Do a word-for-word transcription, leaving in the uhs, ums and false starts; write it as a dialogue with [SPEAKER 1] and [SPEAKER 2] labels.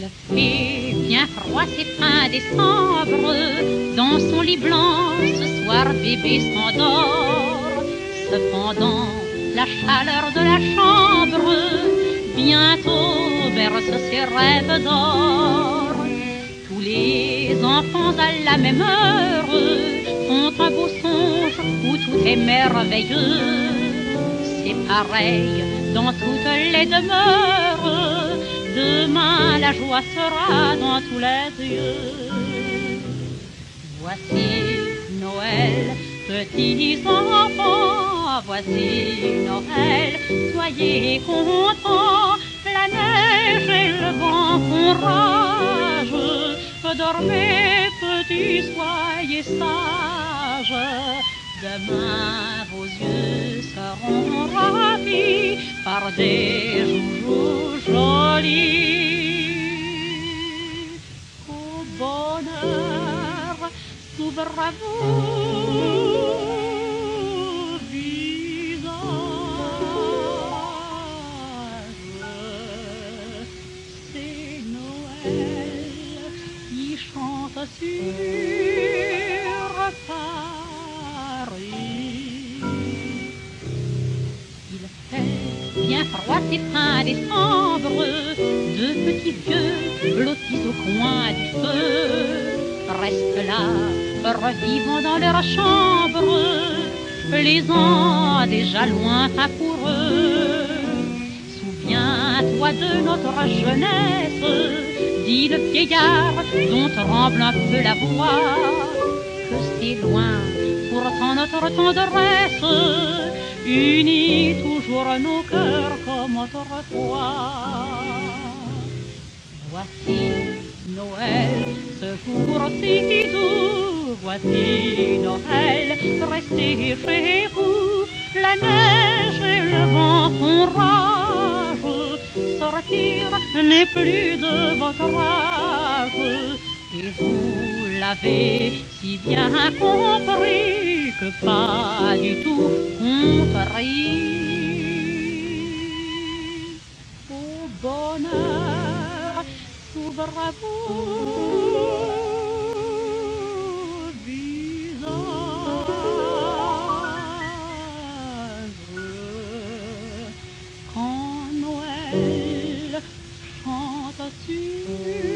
[SPEAKER 1] Il fait bien froid, c'est fin décembre. Dans son lit blanc, ce soir bébé s'endort. Cependant, la chaleur de la chambre bientôt berce ses rêves d'or. Tous les enfants à la même heure font un beau songe où tout est merveilleux. C'est pareil dans toutes les demeures. Demain la joie sera dans tous les yeux. Voici Noël, petits enfants, voici Noël, soyez contents. La neige et le vent font rage. Dormez petits, soyez sages. Demain vos yeux seront ravis par des joujoux jolis. Au bonheur s'ouvre à vos visages. C'est Noël qui chante sur Paris. Il fait bien froid, c'est fin décembre. Deux petits vieux blottis au coin du feu restent là, revivant dans leur chambre les ans déjà lointains pour eux. Souviens-toi de notre jeunesse, dit le vieillard dont tremble un peu la voix, que c'est loin pourtant notre tendresse unit toujours nos cœurs comme autrefois. Voici Noël, ce jour-ci doux, voici Noël, restez chez vous. La neige et le vent font rage, sortir n'est plus de votre âge. Et vous l'avez si bien compris que pas du tout compris. Au bonheur s'ouvre à vous visages. Quand Noël chante sur